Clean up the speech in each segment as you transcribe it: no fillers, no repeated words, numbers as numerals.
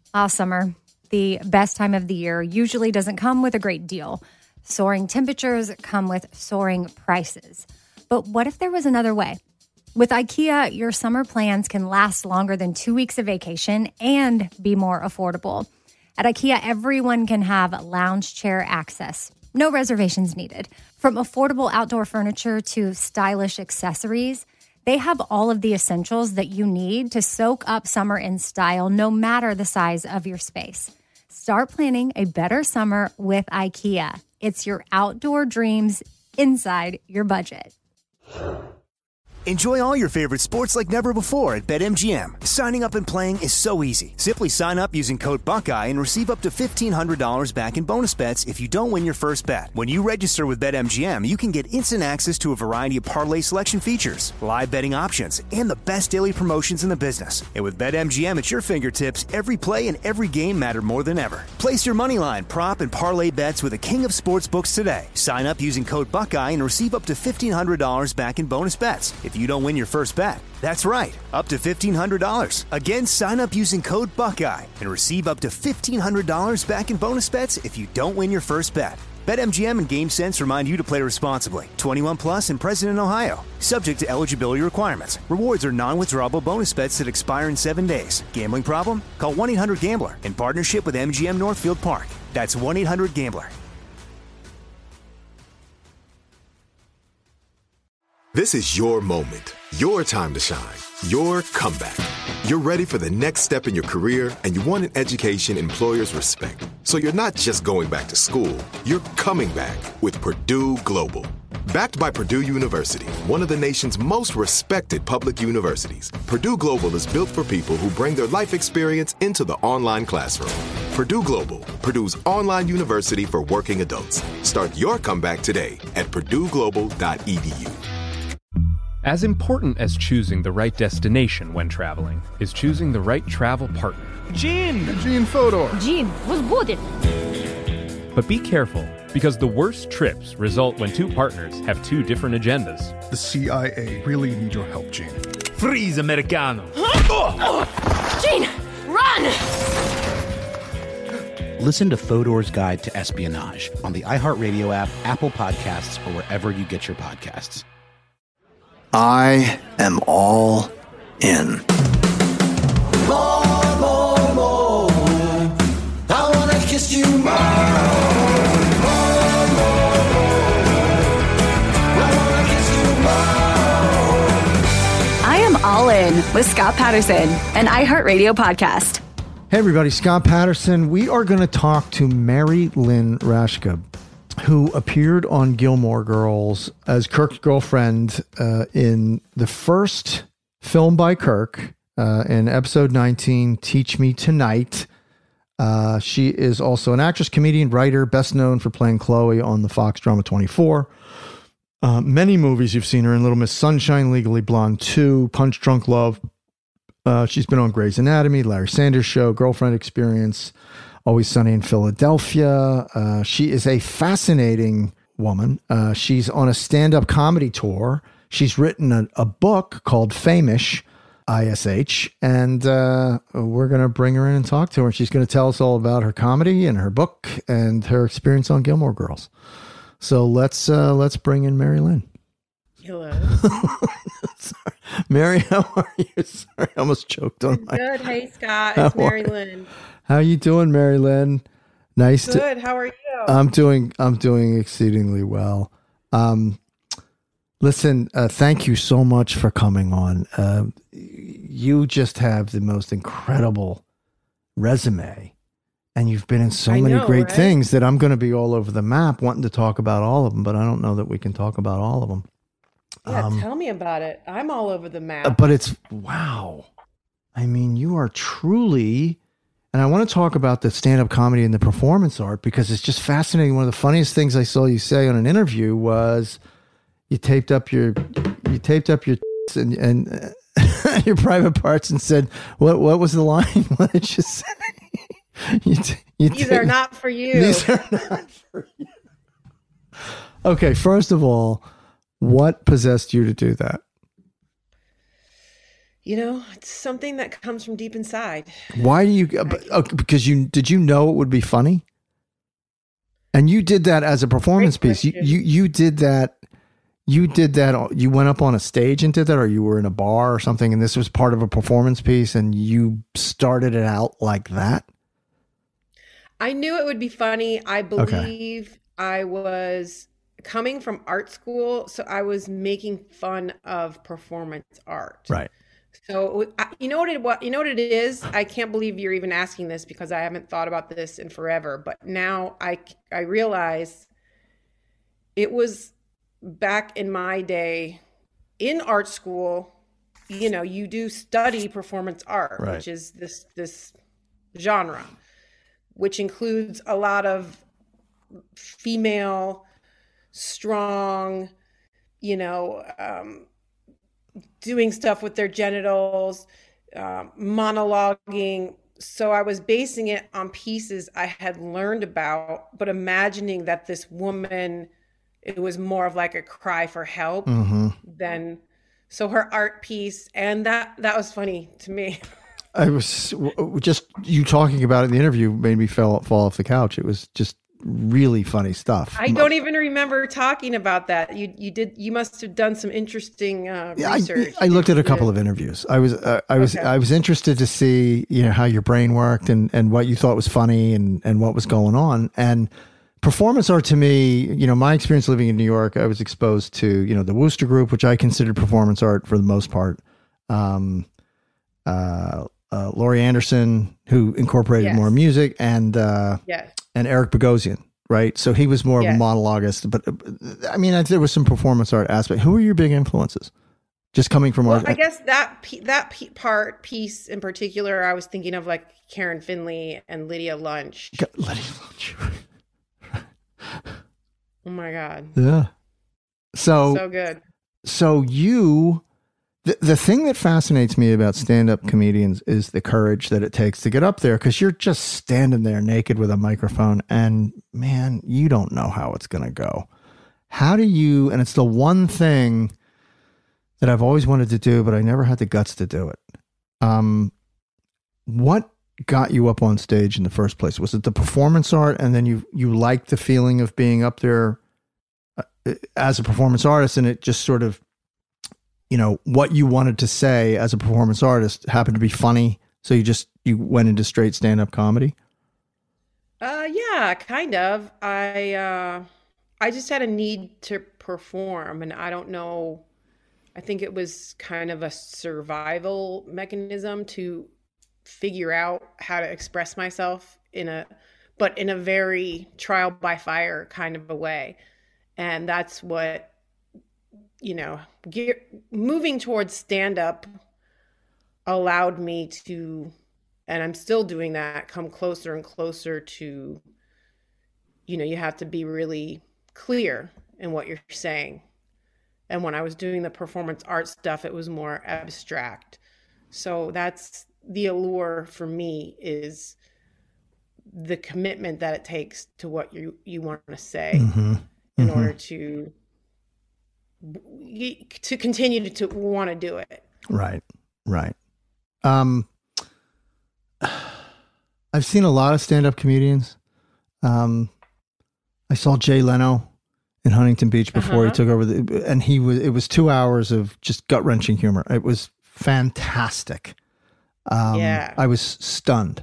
Summer, the best time of the year, usually doesn't come with a great deal. Soaring temperatures come with soaring prices. But what if there was another way? With IKEA, your summer plans can last longer than 2 weeks of vacation and be more affordable. At IKEA, everyone can have lounge chair access. No reservations needed. From affordable outdoor furniture to stylish accessories, they have all of the essentials that you need to soak up summer in style, no matter the size of your space. Start planning a better summer with IKEA. It's your outdoor dreams inside your budget. Enjoy all your favorite sports like never before at BetMGM. Signing up and playing is so easy. Simply sign up using code Buckeye and receive up to $1,500 back in bonus bets if you don't win your first bet. When you register with BetMGM, you can get instant access to a variety of parlay selection features, live betting options, and the best daily promotions in the business. And with BetMGM at your fingertips, every play and every game matter more than ever. Place your moneyline, prop, and parlay bets with the king of sportsbooks today. Sign up using code Buckeye and receive up to $1,500 back in bonus bets if you don't win your first bet. That's right, up to $1,500. Again, sign up using code Buckeye and receive up to $1,500 back in bonus bets if you don't win your first bet. BetMGM and GameSense remind you to play responsibly. 21 plus and present in Ohio. Subject to eligibility requirements. Rewards are non-withdrawable bonus bets that expire in 7 days. Gambling problem? Call 1-800-GAMBLER in partnership with MGM Northfield Park. That's 1-800-GAMBLER. This is your moment, your time to shine, your comeback. You're ready for the next step in your career, and you want an education employers respect. So you're not just going back to school, you're coming back with Purdue Global. Backed by Purdue University, one of the nation's most respected public universities, Purdue Global is built for people who bring their life experience into the online classroom. Purdue Global, Purdue's online university for working adults. Start your comeback today at purdueglobal.edu. As important as choosing the right destination when traveling is choosing the right travel partner. Gene Fodor. Gene, was good. But be careful, because the worst trips result when two partners have two different agendas. The CIA really need your help, Gene. Freeze, Americano. Gene, run! Listen to Fodor's Guide to Espionage on the iHeartRadio app, Apple Podcasts, or wherever you get your podcasts. I am all in. More, more, more. I wanna kiss you more. More, more, more. I wanna kiss you more. I am all in with Scott Patterson, an iHeartRadio podcast. Hey everybody, Scott Patterson. We are going to talk to Mary Lynn Rashke, who appeared on Gilmore Girls as Kirk's girlfriend in the first film by Kirk in episode 19, Teach Me Tonight. She is also an actress, comedian, writer, best known for playing Chloe on the Fox drama 24. Many movies you've seen her in: Little Miss Sunshine, Legally Blonde 2, Punch Drunk Love. She's been on Grey's Anatomy, Larry Sanders Show, Girlfriend Experience, Always Sunny in Philadelphia. She is a fascinating woman. She's on a stand-up comedy tour. She's written a book called Famish, ISH, and we're going to bring her in and talk to her. And she's going to tell us all about her comedy and her book and her experience on Gilmore Girls. So let's bring in Mary Lynn. Hello. Sorry. Mary, how are you? Sorry, I almost choked on my... Good. Hey, Scott. It's Mary Lynn. How you doing, Mary Lynn? Nice. Good. How are you? I'm doing exceedingly well. Listen, thank you so much for coming on. You just have the most incredible resume, and you've been in so many great things that I'm going to be all over the map wanting to talk about all of them, but I don't know that we can talk about all of them. Yeah, tell me about it. I'm all over the map. But it's, wow. I mean, you are truly... And I want to talk about the stand-up comedy and the performance art because it's just fascinating. One of the funniest things I saw you say on an interview was you taped up your and your private parts and said, what was the line? What did you say? These are not for you. These are not for you. Okay, first of all, what possessed you to do that? it's something that comes from deep inside. Why do you? Because did you know it would be funny? And you did that as a performance piece. You did that. You did that. You went up on a stage and did that, or you were in a bar or something, and this was part of a performance piece, and you started it out like that. I knew it would be funny. I believe I was coming from art school, so I was making fun of performance art. Right. So you know what it is? I can't believe you're even asking this because I haven't thought about this in forever. But now I realize it was back in my day in art school. You do study performance art, right, which is this genre, which includes a lot of female, strong, doing stuff with their genitals, monologuing. So I was basing it on pieces I had learned about, but imagining that this woman, it was more of like a cry for help than, so her art piece. And that was funny to me. I was just, you talking about it in the interview made me fall off the couch. It was just really funny stuff. I don't even remember talking about that. You must have done some interesting research. I looked at a couple of interviews. I was interested to see, how your brain worked and what you thought was funny and what was going on. And performance art to me, my experience living in New York, I was exposed to, the Wooster Group, which I considered performance art for the most part. Laurie Anderson, who incorporated more music, and Eric Bogosian, right? So he was more of a monologuist, but I mean, there was some performance art aspect. Who were your big influences? Just coming from art. I guess that piece in particular, I was thinking of like Karen Finley and Lydia Lunch. Lydia Lunch. Oh my God. Yeah. So good. So the thing that fascinates me about stand-up comedians is the courage that it takes to get up there, because you're just standing there naked with a microphone and man, you don't know how it's going to go. How do you, and it's the one thing that I've always wanted to do, but I never had the guts to do it. What got you up on stage in the first place? Was it the performance art, and then you liked the feeling of being up there as a performance artist, and it just sort of, what you wanted to say as a performance artist happened to be funny, so you went into straight stand-up comedy? Yeah, kind of. I just had a need to perform, and I don't know, I think it was kind of a survival mechanism to figure out how to express myself in a very trial by fire kind of a way. And that's what, moving towards stand-up allowed me to, and I'm still doing that, come closer and closer to, you have to be really clear in what you're saying. And when I was doing the performance art stuff, it was more abstract. So that's the allure for me, is the commitment that it takes to what you want to say in order to continue to want to do it. Right. I've seen a lot of stand-up comedians. I saw Jay Leno in Huntington Beach before he took over, and it was 2 hours of just gut-wrenching humor. It was fantastic. I was stunned.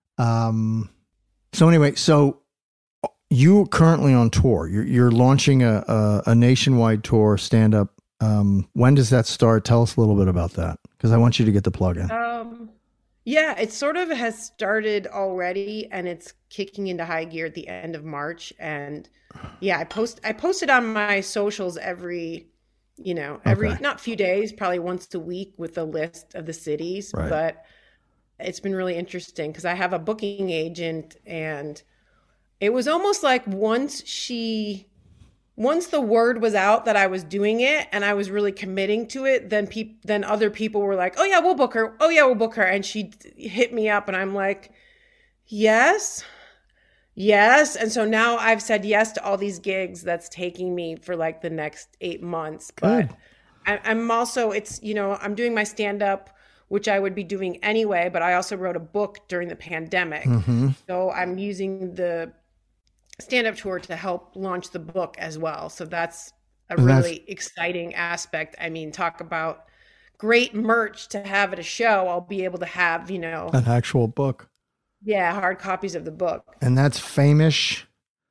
So anyway, you're currently on tour. You're launching a nationwide tour, stand-up. When does that start? Tell us a little bit about that, because I want you to get the plug in. Yeah, it sort of has started already, and it's kicking into high gear at the end of March. And yeah, I posted on my socials every not few days, probably once a week, with a list of the cities. Right. But it's been really interesting because I have a booking agent, and it was almost like once the word was out that I was doing it and I was really committing to it, then other people were like, "Oh yeah, we'll book her. Oh yeah, we'll book her." And she hit me up, and I'm like, "Yes." And so now I've said yes to all these gigs that's taking me for like the next 8 months. Good. But I'm also, I'm doing my stand-up which I would be doing anyway, but I also wrote a book during the pandemic. Mm-hmm. So I'm using the stand-up tour to help launch the book as well. So that's a really exciting aspect. I mean, talk about great merch to have at a show. I'll be able to have, you know, an actual book. Yeah, hard copies of the book. And that's Famish.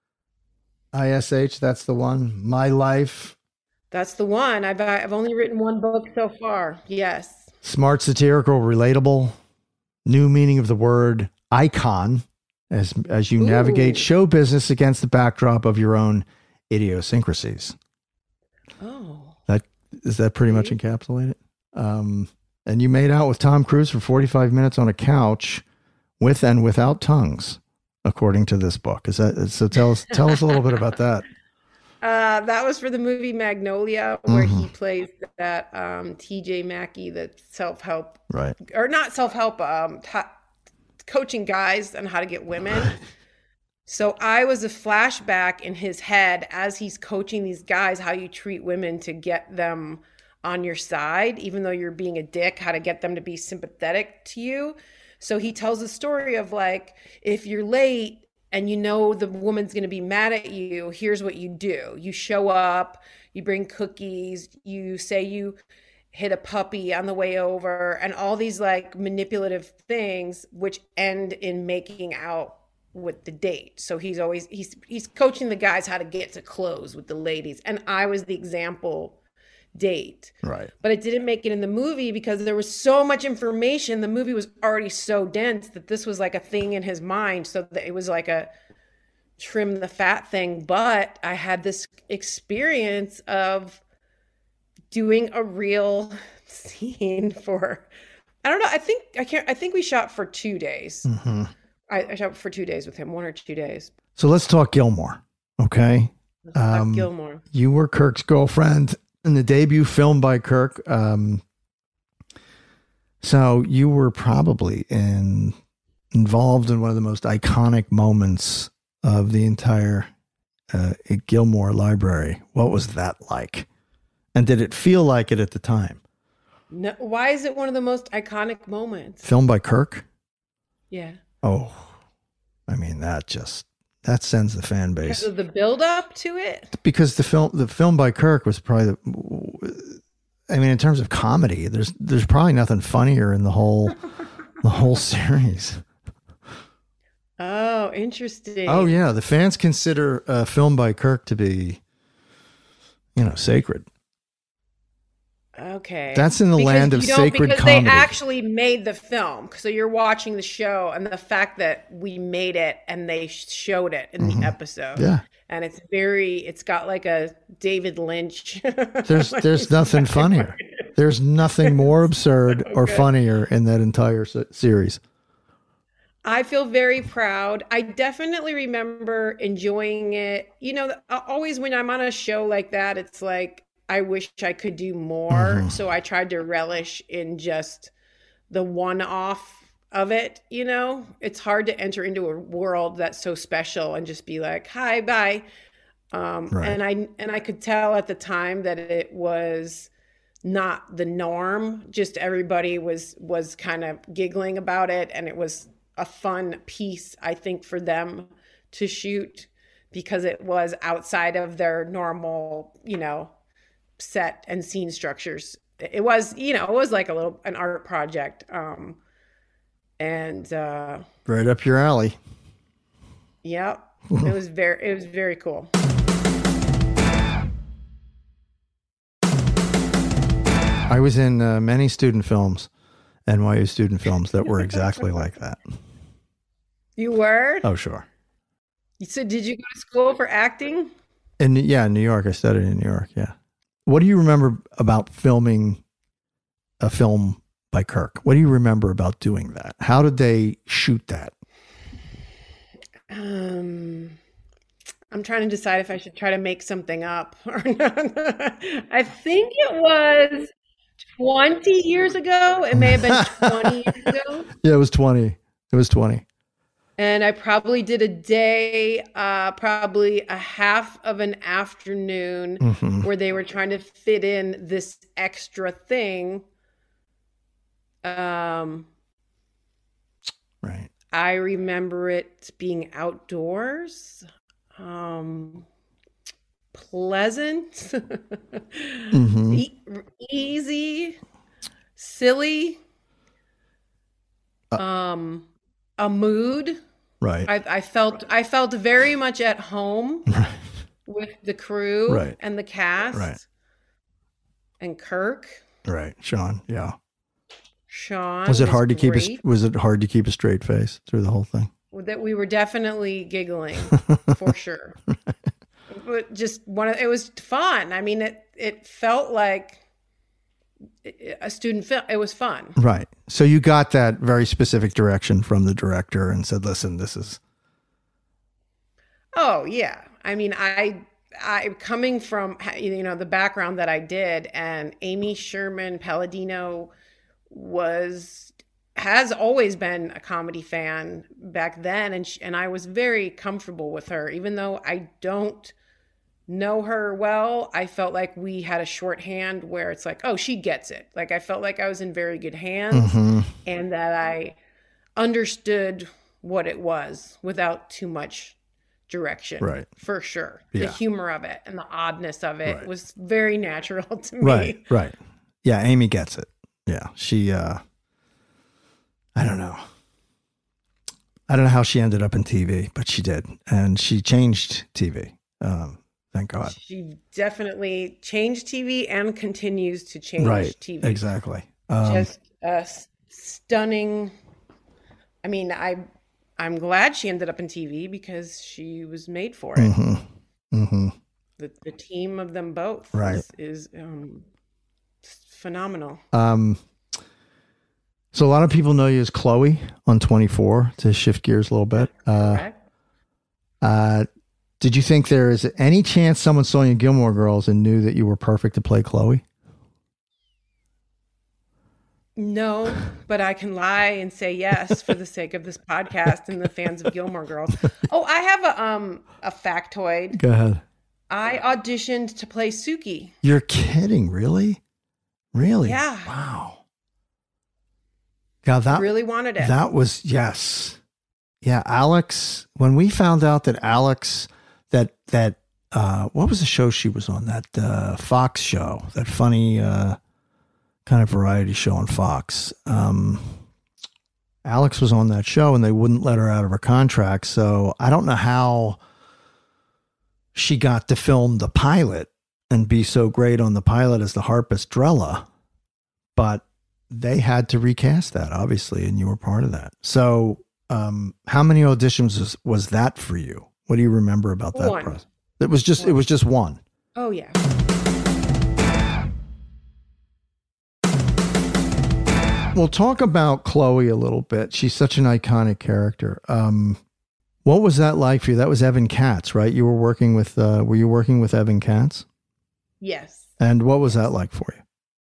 ISH, that's the one. My Life. That's the one. I've only written one book so far. Yes. Smart, satirical, relatable. New meaning of the word icon as you navigate show business against the backdrop of your own idiosyncrasies. Oh. Does that pretty much encapsulate it? And you made out with Tom Cruise for 45 minutes on a couch with and without tongues, according to this book. Is that so? Tell us a little bit about that. That was for the movie Magnolia, where he plays that TJ Mackey, the self-help, right? Or not self-help, coaching guys on how to get women. So I was a flashback in his head as he's coaching these guys how you treat women to get them on your side, even though you're being a dick, how to get them to be sympathetic to you. So he tells a story of like, if you're late and you know the woman's going to be mad at you, here's what you do. You show up, you bring cookies, you say you hit a puppy on the way over, and all these like manipulative things which end in making out with the date. So he's coaching the guys how to get to close with the ladies. And I was the example date. Right. But it didn't make it in the movie because there was so much information. The movie was already so dense that this was like a thing in his mind. So that it was like a trim the fat thing. But I had this experience of doing a real scene for, I don't know. I think we shot for 2 days. Mm-hmm. I shot for 2 days with him, 1 or 2 days. So let's talk Gilmore. Okay. Gilmore. You were Kirk's girlfriend in the debut film by Kirk. So you were probably involved in one of the most iconic moments of the entire Gilmore library. What was that like? And did it feel like it at the time? No, why is it one of the most iconic moments? Filmed by Kirk? Yeah. Oh, I mean, that sends the fan base. Because of the build up to it? Because the film by Kirk was probably in terms of comedy, there's probably nothing funnier in the whole series. Oh, interesting. Oh yeah, the fans consider a film by Kirk to be, sacred. Okay. That's in the land of sacred because comedy. They actually made the film. So you're watching the show, and the fact that we made it and they showed it in the episode. Yeah. And it's got like a David Lynch. There's nothing funnier. There's nothing more absurd or funnier in that entire series. I feel very proud. I definitely remember enjoying it. Always when I'm on a show like that, it's like, I wish I could do more. Mm-hmm. So I tried to relish in just the one-off of it. It's hard to enter into a world that's so special and just be like, hi, bye. Right. And I could tell at the time that it was not the norm. Just everybody was kind of giggling about it. And it was a fun piece, I think, for them to shoot because it was outside of their normal, set and scene structures. It was like an art project. And right up your alley. Yeah. It was very cool. I was in many student films, NYU student films that were exactly like that. You were? Oh, sure. So did you go to school for acting? In New York. I studied in New York. Yeah. What do you remember about filming a film by Kirk? What do you remember about doing that? How did they shoot that? I'm trying to decide if I should try to make something up or not. I think it was 20 years ago. It may have been 20 years ago. Yeah, it was 20. It was 20. And I probably did a day, probably a half of an afternoon where they were trying to fit in this extra thing. Right. I remember it being outdoors, pleasant, Mm-hmm. easy, silly, a mood. Right. I felt very much at home with the crew Right. and the cast, Right. and Kirk. Right. Sean. Yeah. Sean Was it hard to keep great. was it hard to keep a straight face through the whole thing? That we were definitely giggling for sure. But just it was fun. I mean, it felt like a student film. It was fun. Right. So you got that very specific direction from the director and said, listen, this is. Oh yeah. I mean, I coming from, the background that I did, and Amy Sherman Palladino has always been a comedy fan back then. And I was very comfortable with her, even though I don't know her well. I felt like we had a shorthand where it's like, oh, she gets it. Like, I felt like I was in very good hands, and that I understood what it was without too much direction. Right. For sure. Yeah. The humor of it and the oddness of it was very natural to me. Right. Right. Yeah. Amy gets it. Yeah. She, I don't know. I don't know how she ended up in TV, but she did. And she changed TV. Thank God. She definitely changed TV and continues to change TV. Exactly. Just stunning. I mean, I'm glad she ended up in TV because she was made for it. The team of them both is phenomenal. So a lot of people know you as Chloe on 24, to shift gears a little bit. Correct. Did you think there is any chance someone saw you in Gilmore Girls and knew that you were perfect to play Chloe? No, but I can lie and say yes for the sake of this podcast and the fans of Gilmore Girls. Oh, I have a factoid. Go ahead. I auditioned to play Suki. You're kidding, really? Really? Yeah. Wow. God, that really wanted it. That was yes. Yeah, Alex, when we found out that Alex that what was the show she was on? That Fox show, that funny kind of variety show on Fox. Alex was on that show and they wouldn't let her out of her contract. So I don't know how she got to film the pilot and be so great on the pilot as the harpist Drella, but they had to recast that, obviously, and you were part of that. So how many auditions was that for you? What do you remember about that process? It was just one. Oh yeah. We'll talk about Chloe a little bit. She's such an iconic character. What was that like for you? That was Evan Katz, right? You were working with, were you working with Evan Katz? Yes. And what was that like for you?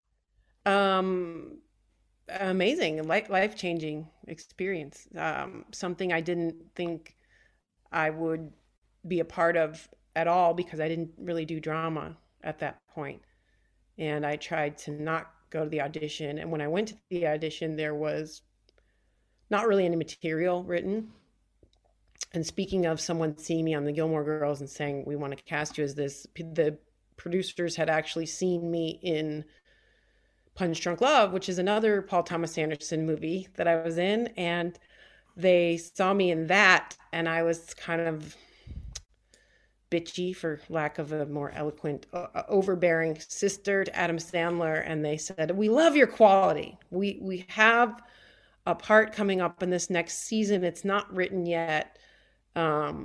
Amazing, life-changing experience. Something I didn't think I would be a part of at all because I didn't really do drama at that point. And I tried to not go to the audition. And when I went to the audition, there was not really any material written. And speaking of someone seeing me on the Gilmore Girls and saying, we want to cast you as this, the producers had actually seen me in Punch Drunk Love, which is another Paul Thomas Anderson movie that I was in. And they saw me in that. And I was kind of bitchy, for lack of a more eloquent, overbearing sister to Adam Sandler. And they said, we love your quality. We have a part coming up in this next season. It's not written yet. I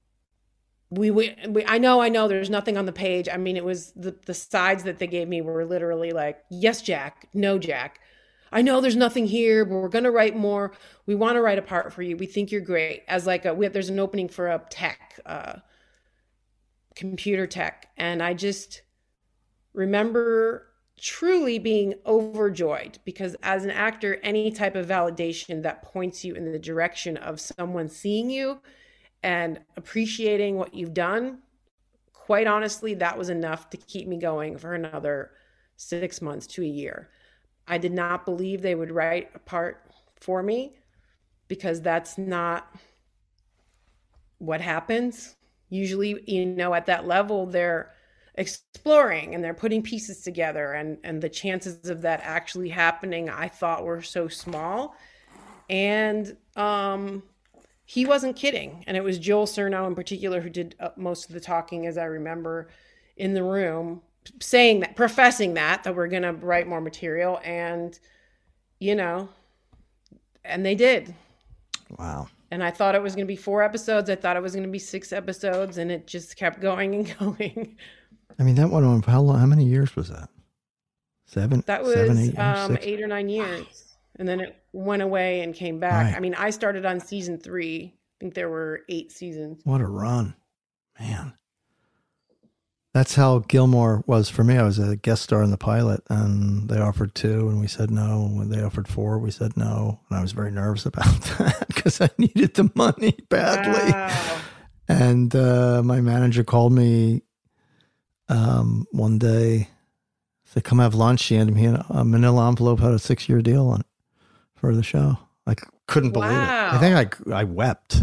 know there's nothing on the page. I mean, it was the sides that they gave me were literally like, yes, Jack, no, Jack. I know there's nothing here, but we're going to write more. We want to write a part for you. We think you're great. As like there's an opening for a tech, computer tech. And I just remember truly being overjoyed because as an actor, any type of validation that points you in the direction of someone seeing you and appreciating what you've done, quite honestly, that was enough to keep me going for another 6 months to a year. I did not believe they would write a part for me, because that's not what happens. Usually, you know, at that level, they're exploring and they're putting pieces together, and the chances of that actually happening, I thought, were so small. And he wasn't kidding. And it was Joel Cerno in particular who did most of the talking, as I remember, in the room, saying that, professing that we're going to write more material. And, you know, and they did. Wow. And I thought it was going to be 4 episodes. I thought it was going to be 6 episodes, and it just kept going and going. I mean, that went on for how long? How many years was that? 7? That was 7, 8 years, 8 or 9 years. And then it went away and came back. Right. I mean, I started on season 3. I think there were 8 seasons. What a run, man. That's how Gilmore was for me. I was a guest star in the pilot, and they offered 2, and we said no. When they offered 4, we said no. And I was very nervous about that because I needed the money badly. Wow. And my manager called me one day, said, come have lunch. She handed me a manila envelope, had a 6-year deal on it for the show. I couldn't believe it. I think I wept.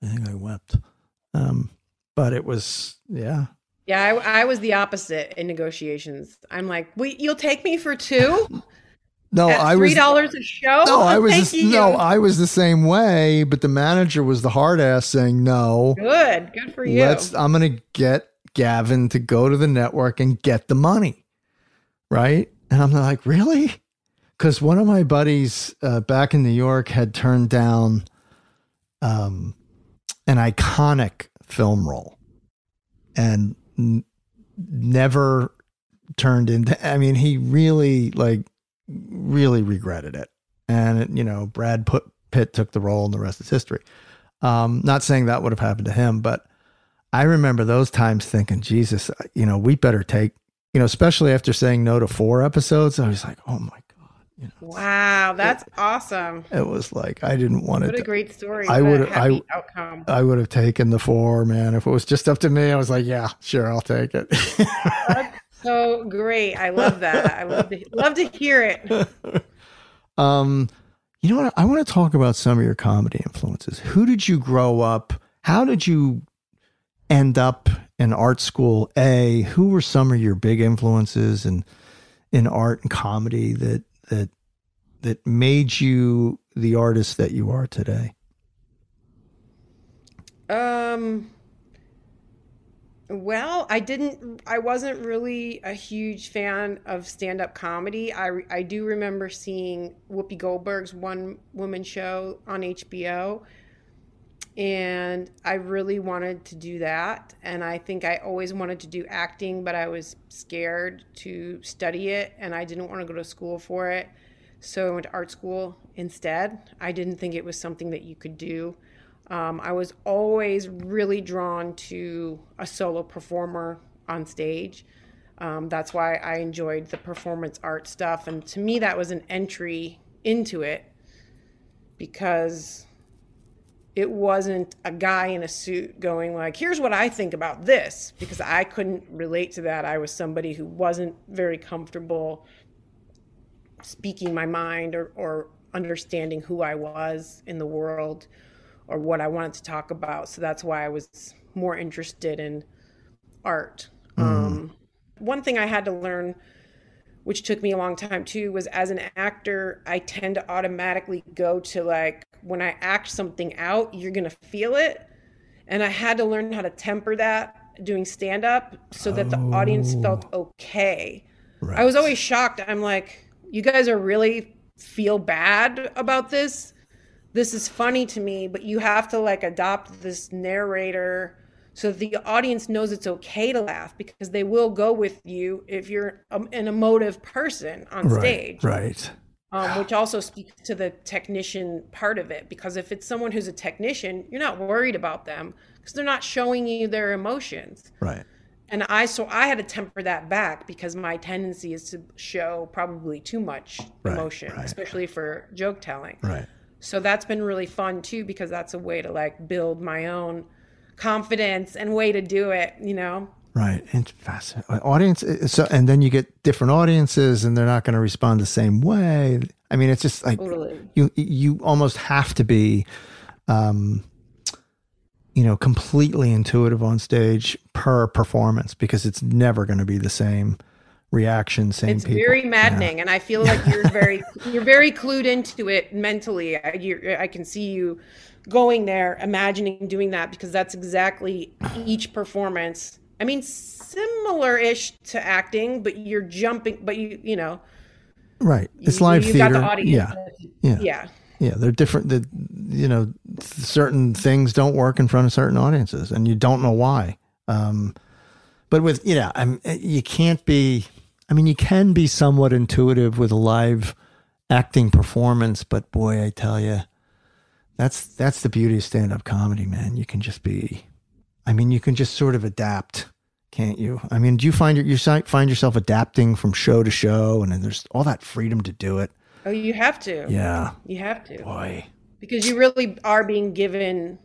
But it was, yeah. Yeah, I was the opposite in negotiations. I'm like, you'll take me for 2? No, at $3 a show? No, I was the same way, but the manager was the hard ass saying no. Good for you. I'm going to get Gavin to go to the network and get the money. Right? And I'm like, really? Because one of my buddies back in New York had turned down an iconic film role and never turned into, I mean, he really regretted it. And, you know, Brad Pitt took the role and the rest is history. Not saying that would have happened to him, but I remember those times thinking, Jesus, you know, we better take, you know, especially after saying no to 4 episodes, I was like, oh my God. You know, wow, that's awesome. It was like, I didn't want What to. a great story. Outcome. I would have taken the 4, man. If it was just up to me, I was like, yeah, sure, I'll take it. That's so great. I love that. I love to hear it. You know what? I want to talk about some of your comedy influences. Who did you grow up? How did you end up in art school? Who were some of your big influences in art and comedy that made you the artist that you are today? Well, I wasn't really a huge fan of stand-up comedy. I do remember seeing Whoopi Goldberg's One Woman Show on HBO, and I really wanted to do that. And I think I always wanted to do acting, but I was scared to study it, and I didn't want to go to school for it. So I went to art school instead. I didn't think it was something that you could do. I was always really drawn to a solo performer on stage. That's why I enjoyed the performance art stuff. And to me, that was an entry into it, because it wasn't a guy in a suit going like, here's what I think about this, because I couldn't relate to that. I was somebody who wasn't very comfortable speaking my mind or understanding who I was in the world or what I wanted to talk about. So that's why I was more interested in art. One thing I had to learn, which took me a long time too, was as an actor, I tend to automatically go to like, when I act something out, you're going to feel it. And I had to learn how to temper that doing stand-up so that the audience felt okay. Right. I was always shocked. I'm like, you guys are really feel bad about this? This is funny to me, but you have to like adopt this narrator so that the audience knows it's okay to laugh, because they will go with you if you're an emotive person on stage. Right. Which also speaks to the technician part of it, because if it's someone who's a technician, you're not worried about them because they're not showing you their emotions. Right. And I had to temper that back, because my tendency is to show probably too much emotion, especially for joke telling. Right. So that's been really fun too, because that's a way to like build my own confidence and way to do it, you know? Right. It's fascinating. Audience. So, and then you get different audiences and they're not going to respond the same way. I mean, it's just like you almost have to be, completely intuitive on stage per performance because it's never going to be the same reaction, same it's people. Very maddening. And I feel like you're very clued into it mentally. I can see you going there, imagining doing that because that's exactly each performance. I mean, similar-ish to acting, but you're jumping, but you know. Right. It's live theater. Got the audience. Yeah. They're different. Certain things don't work in front of certain audiences and you don't know why. But with, you can't be, you can be somewhat intuitive with a live acting performance, but boy, I tell you, that's the beauty of stand-up comedy, man. You can just be, you can just sort of adapt, can't you? Do you find yourself adapting from show to show and there's all that freedom to do it? Oh, you have to. Yeah. You have to. Boy. Because you really are being given,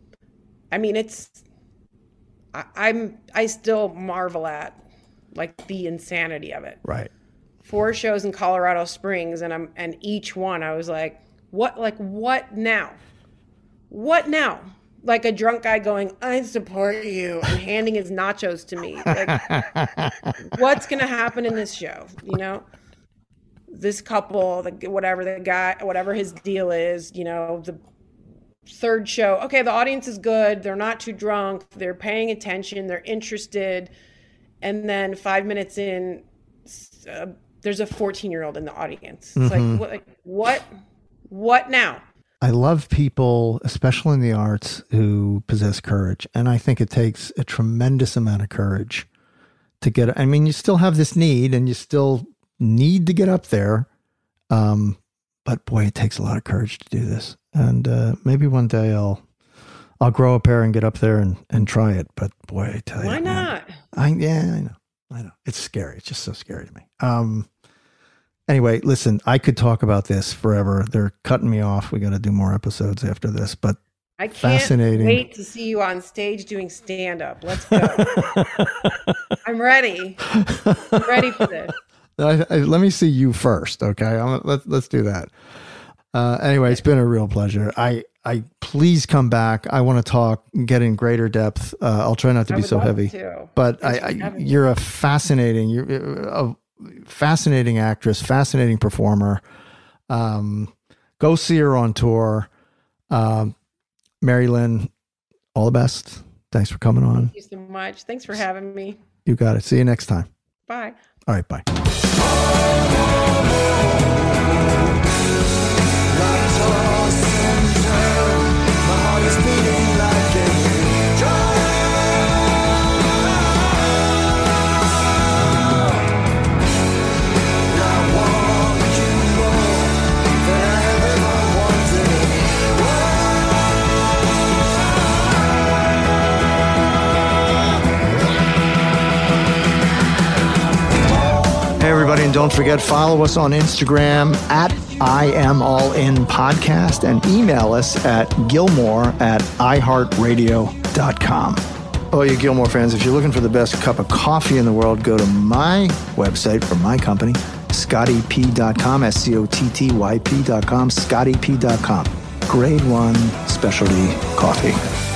I still marvel at like the insanity of it. Right. 4 shows in Colorado Springs and each one I was like, what now? What now? Like a drunk guy going, I support you, and handing his nachos to me. Like, what's going to happen in this show? This couple, whatever his deal is, the 3rd show. Okay, the audience is good. They're not too drunk. They're paying attention. They're interested. And then 5 minutes in, there's a 14-year-old in the audience. It's what now? I love people, especially in the arts, who possess courage. And I think it takes a tremendous amount of courage to get, you still have this need and you still need to get up there. But boy, it takes a lot of courage to do this. And maybe one day I'll grow a pair and get up there and try it. But boy, I tell you. Why not? I know. It's scary. It's just so scary to me. Anyway, listen, I could talk about this forever. They're cutting me off. We got to do more episodes after this, but I can't wait to see you on stage doing stand-up. Let's go. I'm ready. I'm ready for this. Let me see you first, okay? Let's do that. Anyway, it's been a real pleasure. I please come back. I want to talk, get in greater depth. I'll try not to be so heavy. But you're a fascinating actress, fascinating performer. Go see her on tour. Mary Lynn, all the best. Thanks for coming on. Thank you so much. Thanks for having me. You got it. See you next time. Bye. All right, bye. Hey everybody, and don't forget, follow us on Instagram at IamAllInPodcast and email us at Gilmore@iHeartRadio.com. Oh, you Gilmore fans, if you're looking for the best cup of coffee in the world, go to my website for my company, ScottyP.com, SCOTTYP.com, ScottyP.com. Grade 1 specialty coffee.